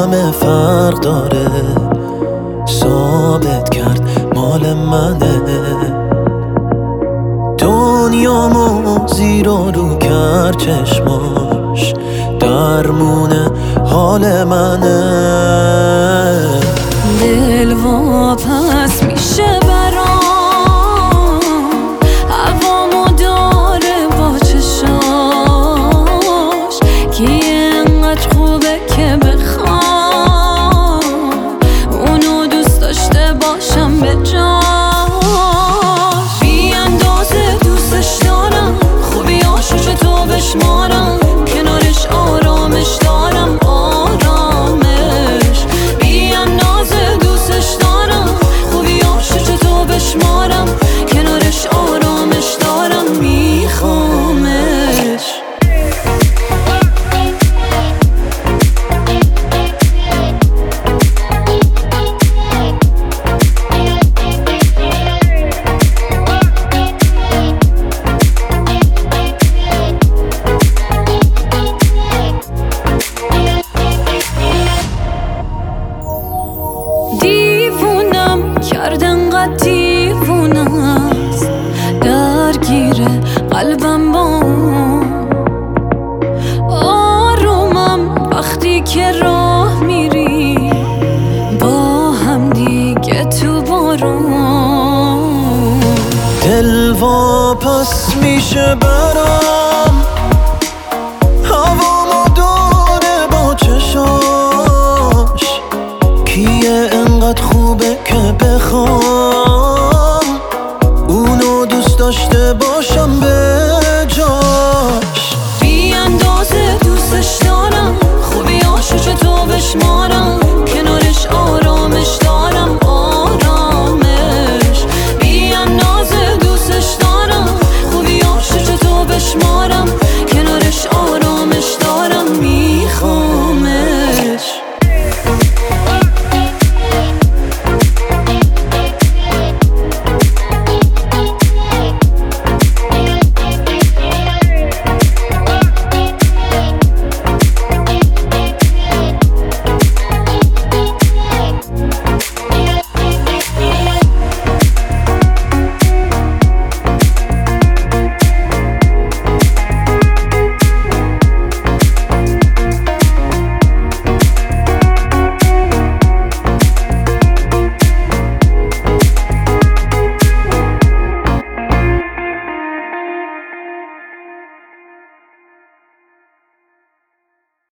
همه فرق داره، ثابت کرد مال منه. دنیامو زیر و رو کرد چشماش، درمون حال منه. دل واپس میشه برام، هوامو داره با چشاش، کی انقدر خوبه که بخوام اونو دوست داشته باشم به جاش. بی اندازه دوستش دارم، خوبیاشو چطور بشمارم، کنارش آرامش دارم آرامش. بی اندازه دوستش دارم، خوبیاشو چطور بشمارم، کنارش آرامش دارم میخوامش. دیوونم کردن قد دیوونه است، درگیره قلبم با آرومم وقتی که راه میری با هم دیگه تو بارون. دل واپس میشه برام، هوامو داره با چشاش، کیه انقدر خوبه که بخوام اونو دوست داشته باشم به